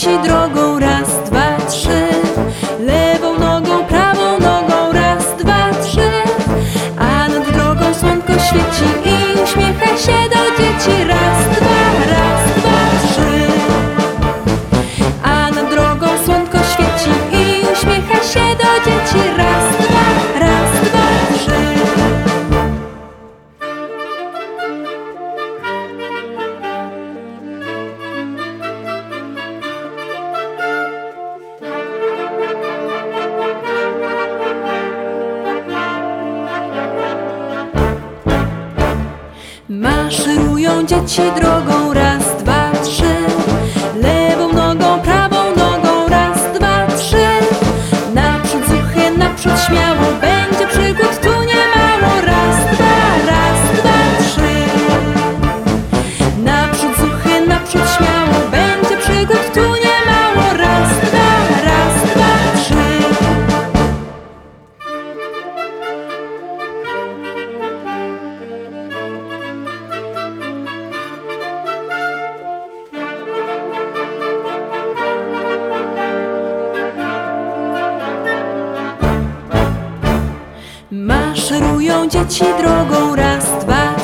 dzieci drogą, raz, dwa, trzy. Lewą nogą, prawą nogą, raz, dwa, trzy. A nad drogą słonko świeci i uśmiecha się do dzieci, raz, dwa, trzy. A nad drogą słonko świeci i uśmiecha się do dzieci, raz, dwa, trzy. Maszerują dzieci drogą, raz, dwa, trzy. Lewą nogą, prawą nogą, raz, dwa, trzy. Naprzód zuchy, naprzód śmiało, będzie przygód tu niemało, raz, dwa, trzy. Naprzód zuchy, naprzód śmiało, będzie przygód tu niemało, raz, dwa, trzy. Maszerują dzieci drogą, raz, dwa,